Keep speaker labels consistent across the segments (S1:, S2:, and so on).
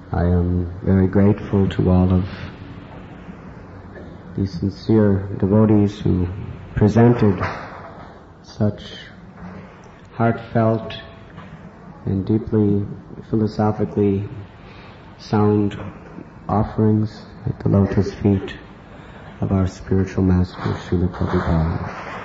S1: I am very grateful to all of the sincere devotees who presented such heartfelt and deeply philosophically sound offerings at the lotus feet of our spiritual master, Srila Prabhupada.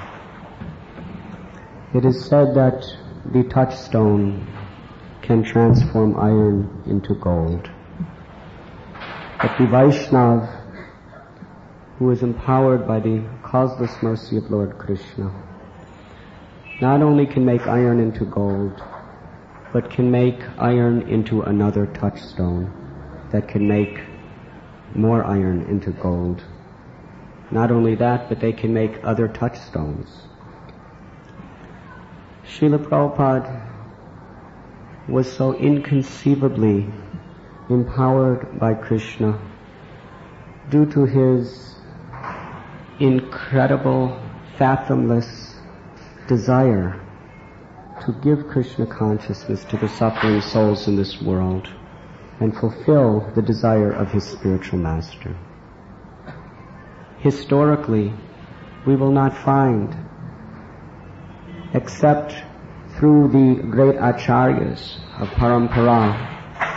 S1: It is said that the touchstone can transform iron into gold. But the Vaishnava, who is empowered by the causeless mercy of Lord Krishna, not only can make iron into gold, but can make iron into another touchstone that can make more iron into gold. Not only that, but they can make other touchstones. Srila Prabhupada was so inconceivably empowered by Krishna due to his incredible, fathomless desire to give Krishna consciousness to the suffering souls in this world and fulfill the desire of his spiritual master. Historically, we will not find, except through the great acharyas of Parampara,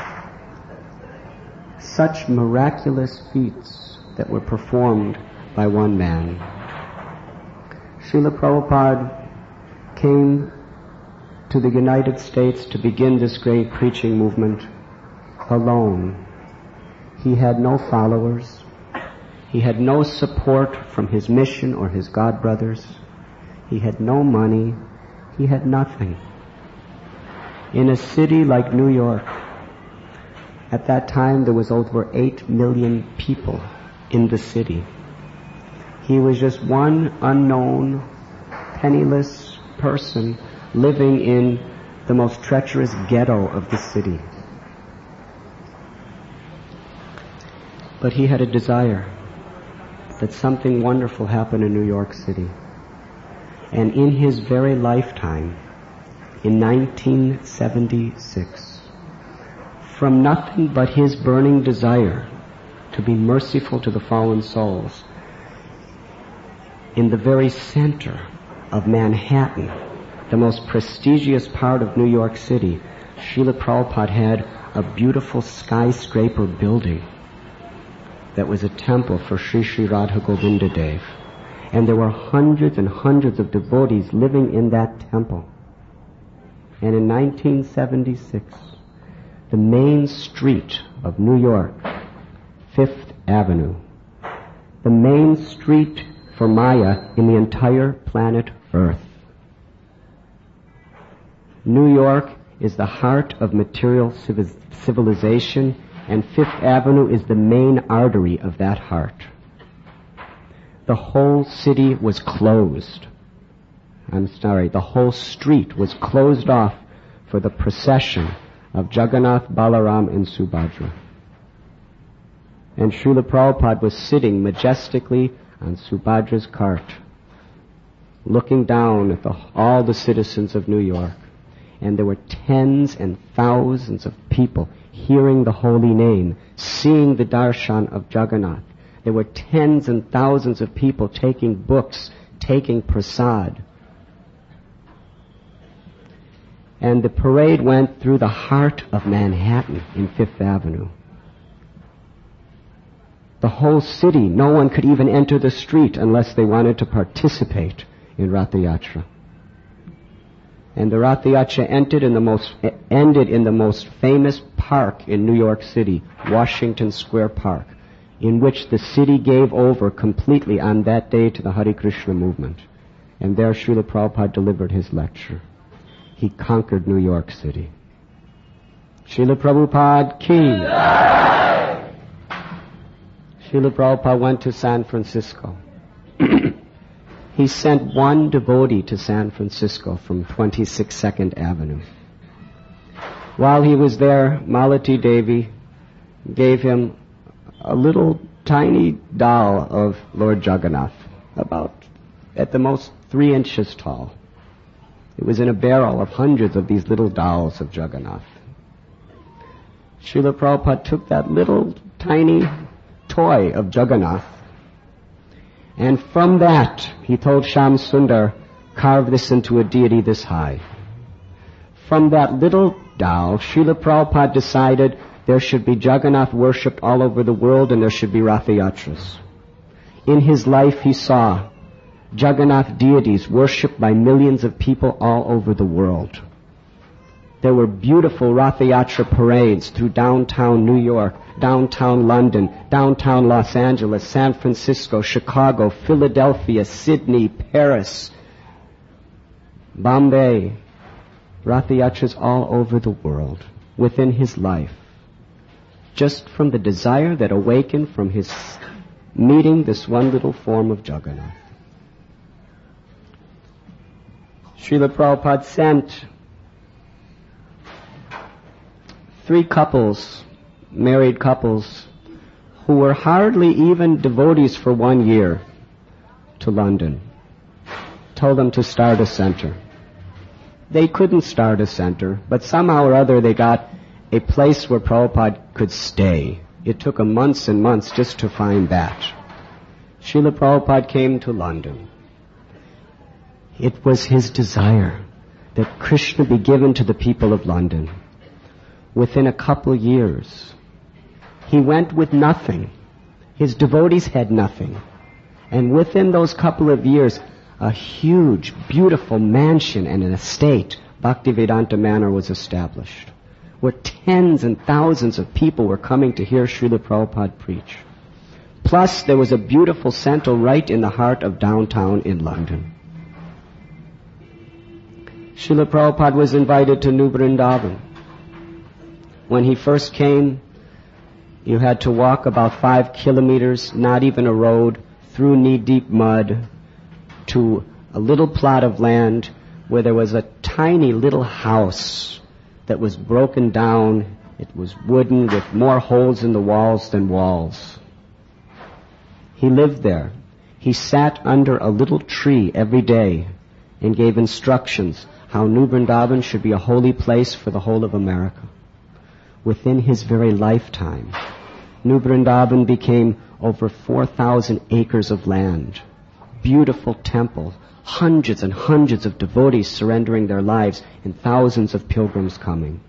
S1: such miraculous feats that were performed by one man. Srila Prabhupada came to the United States to begin this great preaching movement alone. He had no followers. He had no support from his mission or his godbrothers. He had no money. He had nothing. In a city like New York, at that time there was over 8 million people in the city. He was just one unknown, penniless person living in the most treacherous ghetto of the city. But he had a desire that something wonderful happen in New York City. And in his very lifetime, in 1976, from nothing but his burning desire to be merciful to the fallen souls, in the very center of Manhattan, the most prestigious part of New York City, Srila Prabhupada had a beautiful skyscraper building that was a temple for Sri Sri Radha Govinda Dev. And there were hundreds and hundreds of devotees living in that temple. And in 1976, the main street of New York, Fifth Avenue, the main street for Maya in the entire planet Earth. New York is the heart of material civilization, and Fifth Avenue is the main artery of that heart. The whole city was closed. The whole street was closed off for the procession of Jagannath, Balaram, and Subhadra. And Srila Prabhupada was sitting majestically on Subhadra's cart, looking down at all the citizens of New York. And there were tens and thousands of people hearing the holy name, seeing the darshan of Jagannath. There were tens and thousands of people taking books, taking prasad. And the parade went through the heart of Manhattan in Fifth Avenue. The whole city, no one could even enter the street unless they wanted to participate in Ratha Yatra. And the Ratha Yatra ended in the most famous park in New York City, Washington Square Park, in which the city gave over completely on that day to the Hare Krishna movement. And there Srila Prabhupada delivered his lecture. He conquered New York City. Srila Prabhupada ki. Srila Prabhupada went to San Francisco. He sent one devotee to San Francisco from 22nd Avenue. While he was there, Malati Devi gave him a little tiny doll of Lord Jagannath, about at the most 3 inches tall. It was in a barrel of hundreds of these little dolls of Jagannath. Srila Prabhupada took that little tiny toy of Jagannath, and from that, he told Shyam Sundar, carve this into a deity this high. From that little doll, Srila Prabhupada decided there should be Jagannath worshipped all over the world and there should be Ratha Yatras. In his life, he saw Jagannath deities worshipped by millions of people all over the world. There were beautiful Ratha Yatra parades through downtown New York, downtown London, downtown Los Angeles, San Francisco, Chicago, Philadelphia, Sydney, Paris, Bombay. Ratha Yatras all over the world within his life, just from the desire that awakened from his meeting this one little form of Jagannath. Srila Prabhupada sent 3 couples, married couples, who were hardly even devotees for 1 year, to London. Told them to start a center. They couldn't start a center, but somehow or other they got a place where Prabhupada could stay. It took them months and months just to find that. Srila Prabhupada came to London. It was his desire that Krishna be given to the people of London. Within a couple of years, he went with nothing. His devotees had nothing. And within those couple of years, a huge, beautiful mansion and an estate, Bhaktivedanta Manor, was established, where tens and thousands of people were coming to hear Srila Prabhupada preach. Plus, there was a beautiful center right in the heart of downtown in London. Srila Prabhupada was invited to New Vrindavan. When he first came, you had to walk about 5 kilometers, not even a road, through knee-deep mud, to a little plot of land where there was a tiny little house that was broken down. It was wooden with more holes in the walls than walls. He lived there. He sat under a little tree every day and gave instructions how New Vrindavan should be a holy place for the whole of America. Within his very lifetime, New Vrindavan became over 4,000 acres of land. Beautiful temple, hundreds and hundreds of devotees surrendering their lives, and thousands of pilgrims coming.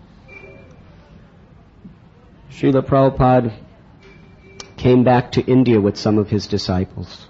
S1: Srila Prabhupada came back to India with some of his disciples.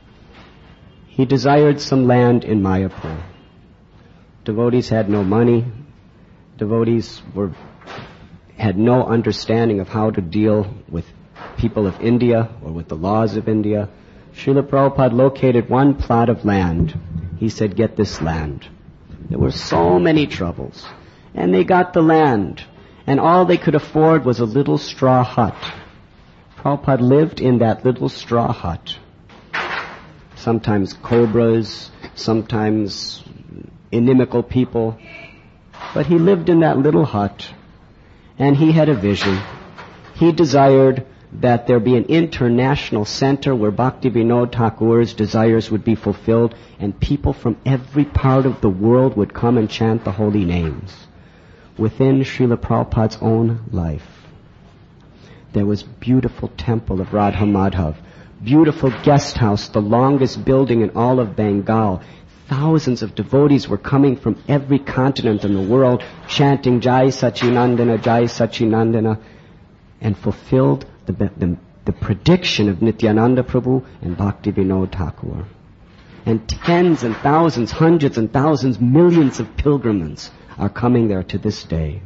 S1: He desired some land in Mayapur. Devotees had no money. Devotees had no understanding of how to deal with people of India or with the laws of India. Srila Prabhupada located one plot of land. He said, get this land. There were so many troubles. And they got the land. And all they could afford was a little straw hut. Prabhupada lived in that little straw hut. Sometimes cobras, sometimes inimical people. But he lived in that little hut. And he had a vision. He desired that there be an international center where Bhakti Vinod Thakur's desires would be fulfilled and people from every part of the world would come and chant the holy names. Within Srila Prabhupada's own life, there was beautiful temple of Radha Madhav, beautiful guest house, the longest building in all of Bengal. Thousands of devotees were coming from every continent in the world, chanting Jai Sachinandana, and fulfilled the prediction of Nityananda Prabhu and Bhakti Vinod Thakur. And tens and thousands, hundreds and thousands, millions of pilgrims are coming there to this day.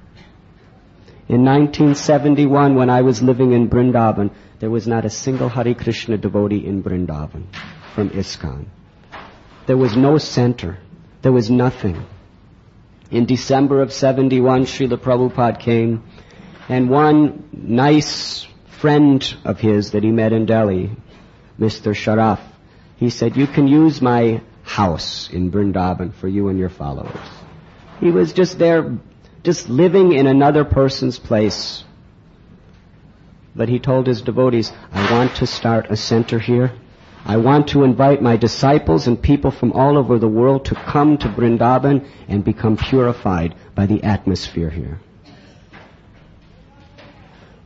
S1: In 1971, when I was living in Vrindavan, there was not a single Hare Krishna devotee in Vrindavan from ISKCON. There was no center. There was nothing. In December of 71, Srila Prabhupada came, and one nice friend of his that he met in Delhi, Mr. Sharaf, he said, you can use my house in Vrindavan for you and your followers. He was just there, just living in another person's place. But he told his devotees, I want to start a center here. I want to invite my disciples and people from all over the world to come to Vrindavan and become purified by the atmosphere here.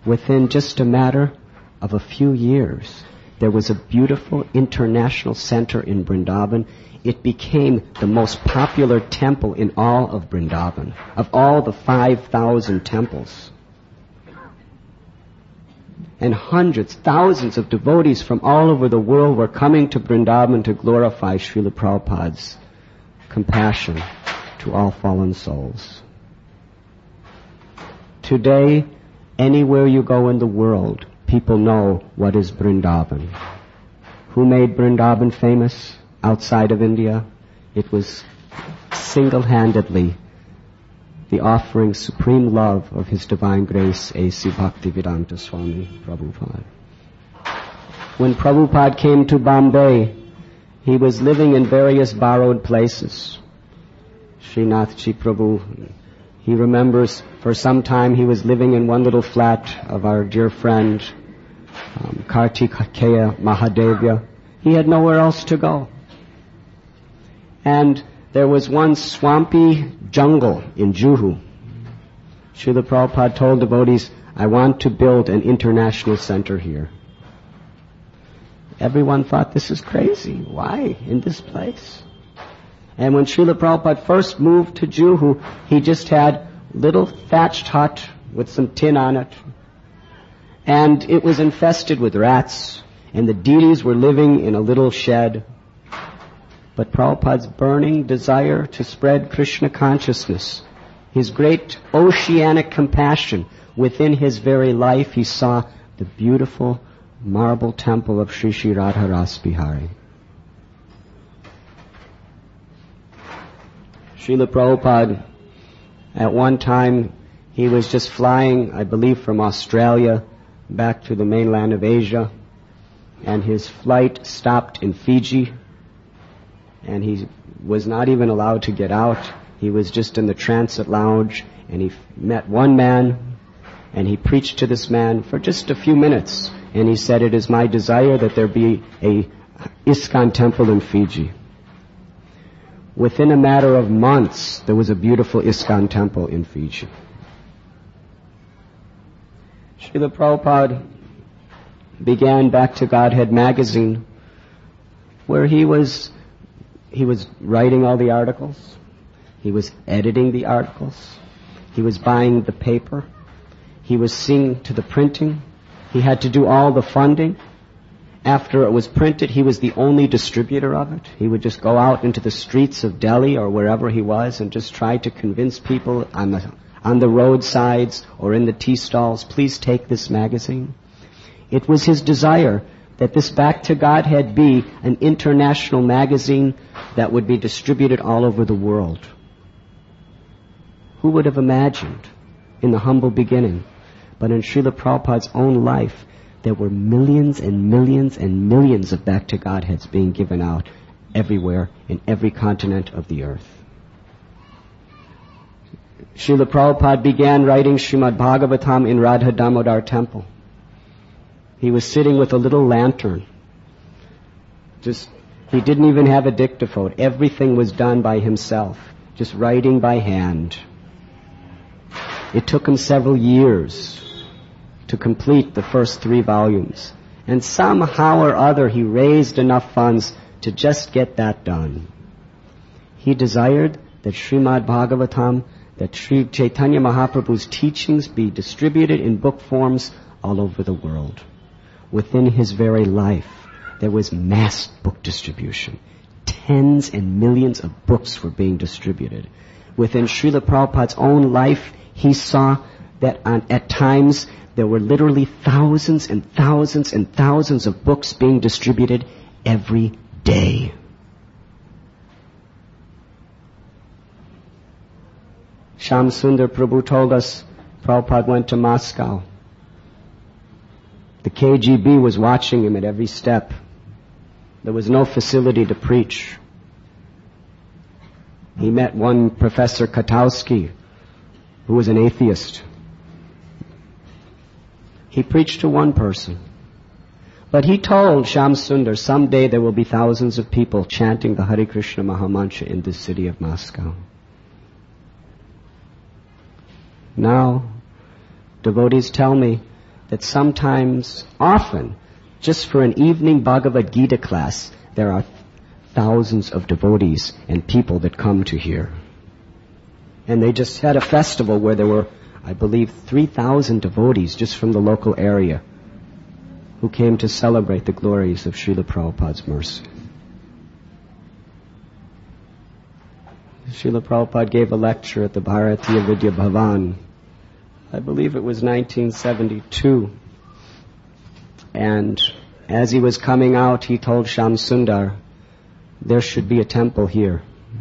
S1: within just a matter of a few years, there was a beautiful international center in Vrindavan. It became the most popular temple in all of Vrindavan, of all the 5,000 temples. And hundreds, thousands of devotees from all over the world were coming to Vrindavan to glorify Srila Prabhupada's compassion to all fallen souls. Today, anywhere you go in the world, people know what is Vrindavan. Who made Vrindavan famous outside of India? It was single-handedly the offering supreme love of His Divine Grace, A.C. Bhaktivedanta Swami Prabhupada. When Prabhupada came to Bombay, he was living in various borrowed places. Srinathji Prabhu, he remembers for some time he was living in one little flat of our dear friend, Kartikeya Mahadevya. He had nowhere else to go. And there was one swampy jungle in Juhu. Srila Prabhupada told devotees, I want to build an international center here. Everyone thought, this is crazy. Why in this place? And when Srila Prabhupada first moved to Juhu, he just had little thatched hut with some tin on it. And it was infested with rats, and the deities were living in a little shed. But Prabhupada's burning desire to spread Krishna consciousness, his great oceanic compassion, within his very life he saw the beautiful marble temple of Sri Sri Radha Ras Bihari. Srila Prabhupada, at one time, he was just flying, I believe, from Australia back to the mainland of Asia, and his flight stopped in Fiji, and he was not even allowed to get out. He was just in the transit lounge, and he met one man, and he preached to this man for just a few minutes, and he said, it is my desire that there be a ISKCON temple in Fiji. Within a matter of months, there was a beautiful ISKCON temple in Fiji. Srila Prabhupada began Back to Godhead magazine, where he was writing all the articles, he was editing the articles, he was buying the paper, he was seeing to the printing, he had to do all the funding. After it was printed, he was the only distributor of it. He would just go out into the streets of Delhi or wherever he was and just try to convince people on the roadsides or in the tea stalls, please take this magazine. It was his desire that this Back to Godhead be an international magazine that would be distributed all over the world. Who would have imagined in the humble beginning? But in Srila Prabhupada's own life, there were millions and millions and millions of Back to Godheads being given out everywhere in every continent of the earth. Srila Prabhupada began writing Srimad Bhagavatam in Radha Damodar temple. He was sitting with a little lantern. He didn't even have a dictaphone. Everything was done by himself, just writing by hand. It took him several years to complete the first 3 volumes. And somehow or other he raised enough funds to just get that done. He desired that Srimad Bhagavatam, that Sri Chaitanya Mahaprabhu's teachings be distributed in book forms all over the world. Within his very life, there was mass book distribution. Tens and millions of books were being distributed. Within Srila Prabhupada's own life, he saw that at times there were literally thousands and thousands and thousands of books being distributed every day. Shyam Sundar Prabhu told us Prabhupada went to Moscow. The KGB was watching him at every step. There was no facility to preach. He met one Professor Katowski, who was an atheist. He preached to one person. But he told Shyam Sundar, someday there will be thousands of people chanting the Hare Krishna Mahamantra in this city of Moscow. Now, devotees tell me, that sometimes, often, just for an evening Bhagavad Gita class, there are thousands of devotees and people that come to hear. And they just had a festival where there were, I believe, 3,000 devotees just from the local area who came to celebrate the glories of Srila Prabhupada's mercy. Srila Prabhupada gave a lecture at the Bharatiya Vidya Bhavan. I believe it was 1972. And as he was coming out, he told Shyam Sundar, there should be a temple here.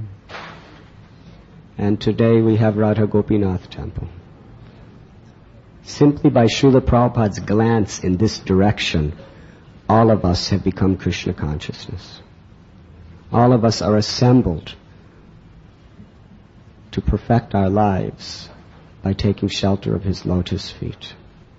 S1: And today we have Radha Gopinath temple. Simply by Srila Prabhupada's glance in this direction, all of us have become Krishna consciousness. All of us are assembled to perfect our lives by taking shelter of his lotus feet.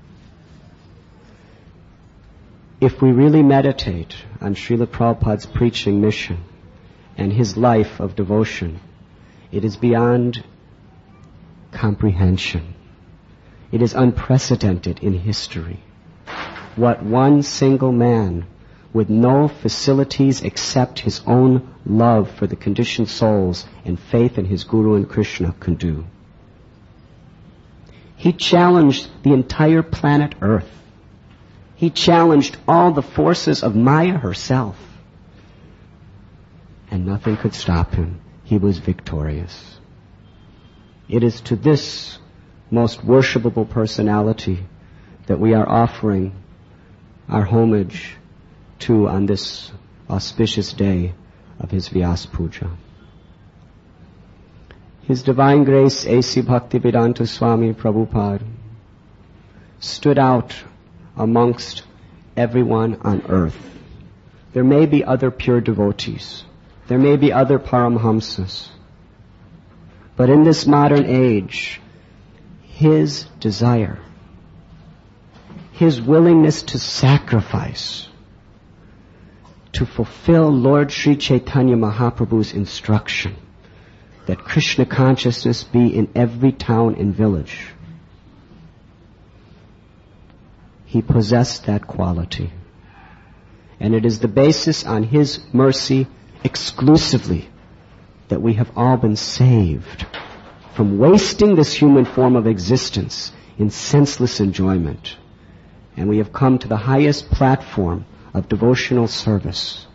S1: If we really meditate on Srila Prabhupada's preaching mission and his life of devotion, it is beyond comprehension. It is unprecedented in history. What one single man with no facilities except his own love for the conditioned souls and faith in his Guru and Krishna can do. He challenged the entire planet Earth. He challenged all the forces of Maya herself. And nothing could stop him. He was victorious. It is to this most worshipable personality that we are offering our homage to on this auspicious day of his Vyas Puja. His Divine Grace A.C. Bhaktivedanta Swami Prabhupada stood out amongst everyone on earth. There may be other pure devotees. There may be other Paramhamsas. But in this modern age, his desire, his willingness to sacrifice, to fulfill Lord Sri Chaitanya Mahaprabhu's instruction that Krishna consciousness be in every town and village. He possessed that quality. And it is the basis on his mercy exclusively that we have all been saved from wasting this human form of existence in senseless enjoyment. And we have come to the highest platform of devotional service.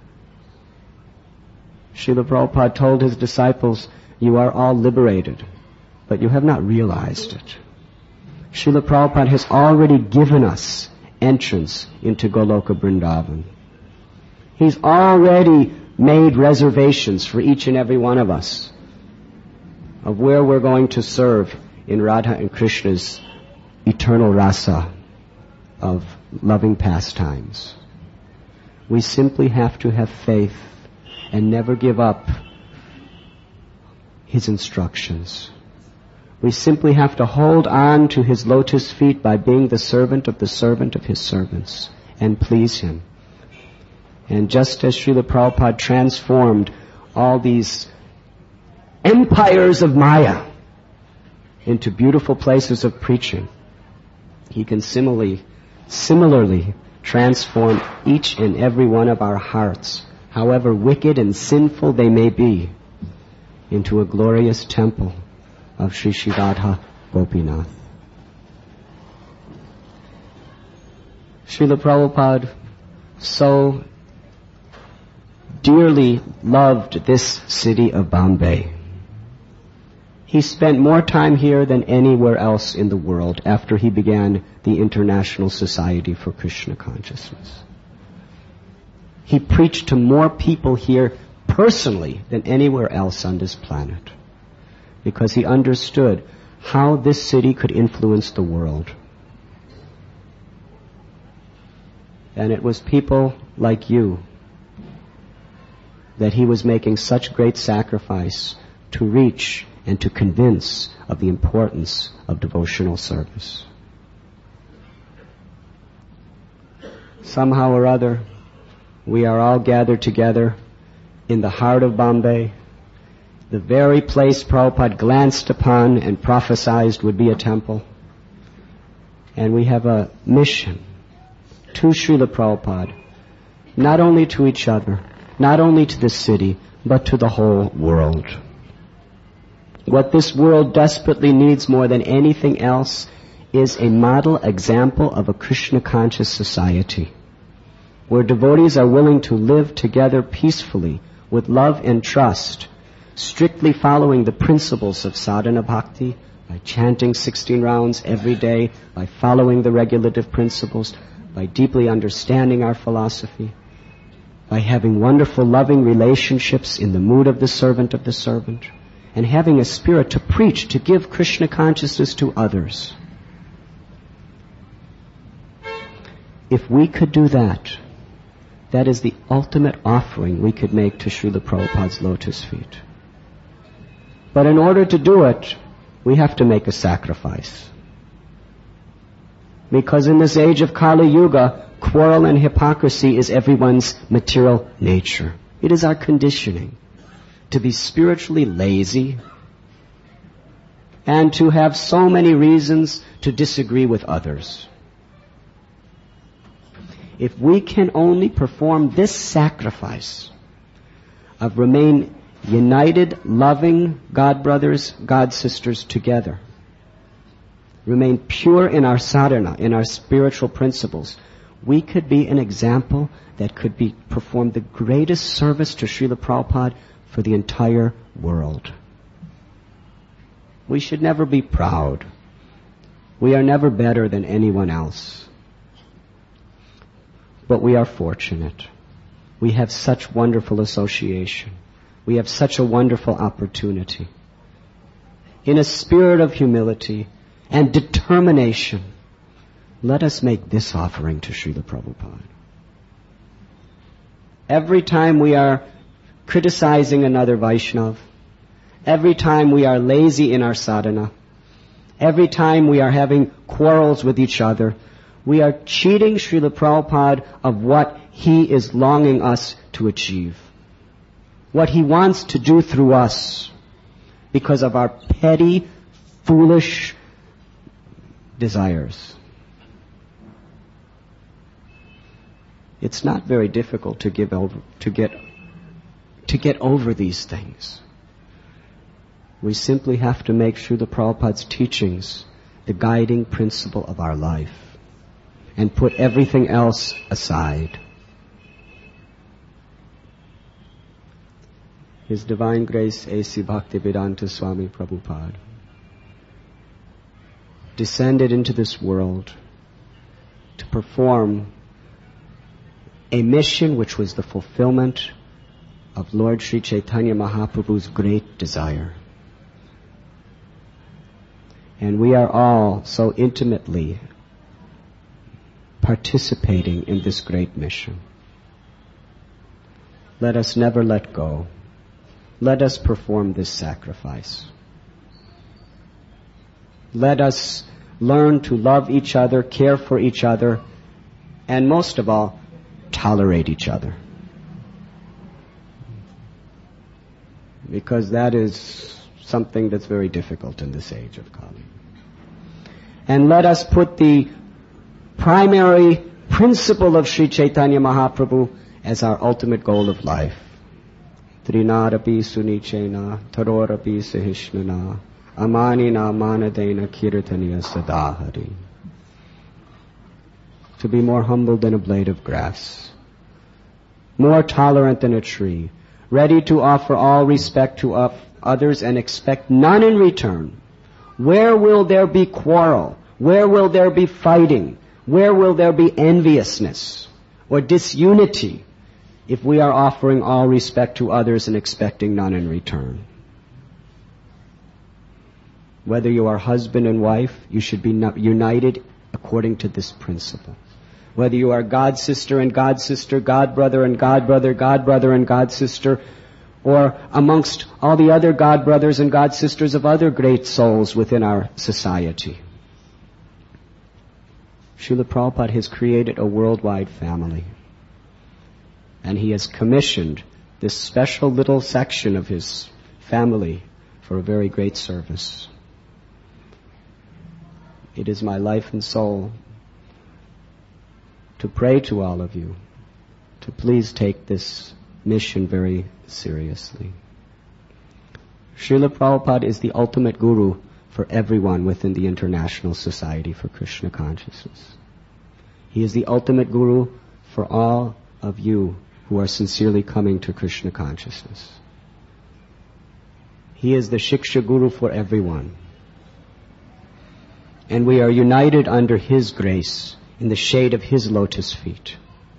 S1: Srila Prabhupada told his disciples, you are all liberated, but you have not realized it. Srila Prabhupada has already given us entrance into Goloka Vrindavan. He's already made reservations for each and every one of us of where we're going to serve in Radha and Krishna's eternal rasa of loving pastimes. We simply have to have faith and never give up his instructions. We simply have to hold on to his lotus feet by being the servant of his servants and please him. And just as Srila Prabhupada transformed all these empires of Maya into beautiful places of preaching, he can similarly transform each and every one of our hearts, however wicked and sinful they may be, into a glorious temple of Sri Sri Radha Gopinath. Srila Prabhupada so dearly loved this city of Bombay. He spent more time here than anywhere else in the world after he began the International Society for Krishna Consciousness. He preached to more people here personally than anywhere else on this planet, because he understood how this city could influence the world. And it was people like you that he was making such great sacrifice to reach and to convince of the importance of devotional service. Somehow or other, we are all gathered together in the heart of Bombay, the very place Prabhupada glanced upon and prophesied would be a temple. And we have a mission to Srila Prabhupada, not only to each other, not only to the city, but to the whole world. What this world desperately needs more than anything else is a model example of a Krishna-conscious society, where devotees are willing to live together peacefully with love and trust, strictly following the principles of sadhana bhakti, by chanting 16 rounds every day, by following the regulative principles, by deeply understanding our philosophy, by having wonderful loving relationships in the mood of the servant, and having a spirit to preach, to give Krishna consciousness to others. If we could do that, that is the ultimate offering we could make to Srila Prabhupada's lotus feet. But in order to do it, we have to make a sacrifice. Because in this age of Kali Yuga, quarrel and hypocrisy is everyone's material nature. It is our conditioning to be spiritually lazy and to have so many reasons to disagree with others. If we can only perform this sacrifice of remain united, loving God brothers, God sisters together, remain pure in our sadhana, in our spiritual principles, we could be an example that could be perform the greatest service to Srila Prabhupada for the entire world. We should never be proud. We are never better than anyone else. But we are fortunate. We have such wonderful association. We have such a wonderful opportunity. In a spirit of humility and determination, let us make this offering to Srila Prabhupada. Every time we are criticizing another Vaishnav, every time we are lazy in our sadhana, every time we are having quarrels with each other, we are cheating Srila Prabhupada of what he is longing us to achieve, what he wants to do through us, because of our petty, foolish desires. It's not very difficult to get over these things. We simply have to make Srila Prabhupada's teachings the guiding principle of our life and put everything else aside. His Divine Grace A.C. Bhaktivedanta Swami Prabhupada descended into this world to perform a mission which was the fulfillment of Lord Sri Chaitanya Mahaprabhu's great desire. And we are all so intimately participating in this great mission. Let us never let go. Let us perform this sacrifice. Let us learn to love each other, care for each other, and most of all, tolerate each other. Because that is something that's very difficult in this age of Kali. And let us put the primary principle of Sri Chaitanya Mahaprabhu as our ultimate goal of life. Trinarapi sunichena, tarorapi sahishnana, amanina manadena kirtaniya sadahari. To be more humble than a blade of grass, more tolerant than a tree, ready to offer all respect to others and expect none in return. Where will there be quarrel? Where will there be fighting? Where will there be enviousness or disunity if we are offering all respect to others and expecting none in return? Whether you are husband and wife, you should be united according to this principle. Whether you are God sister and God sister, God brother and God brother, God brother and God sister, or amongst all the other God brothers and God sisters of other great souls within our society. Srila Prabhupada has created a worldwide family. And he has commissioned this special little section of his family for a very great service. it is my life and soul to pray to all of you to please take this mission very seriously. Srila Prabhupada is the ultimate guru for everyone within the International Society for Krishna Consciousness. He is the ultimate guru for all of you who are sincerely coming to Krishna consciousness. He is the Shiksha Guru for everyone. And we are united under His grace in the shade of His lotus feet.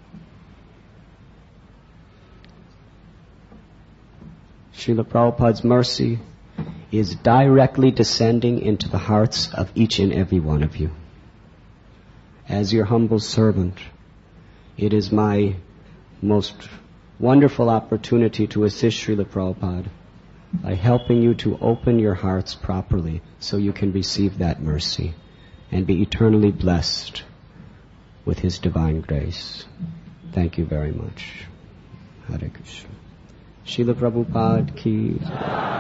S1: Srila Prabhupada's mercy is directly descending into the hearts of each and every one of you. As your humble servant, it is my most wonderful opportunity to assist Srila Prabhupada by helping you to open your hearts properly so you can receive that mercy and be eternally blessed with His divine grace. Thank you very much. Hare Krishna. Srila Prabhupada ki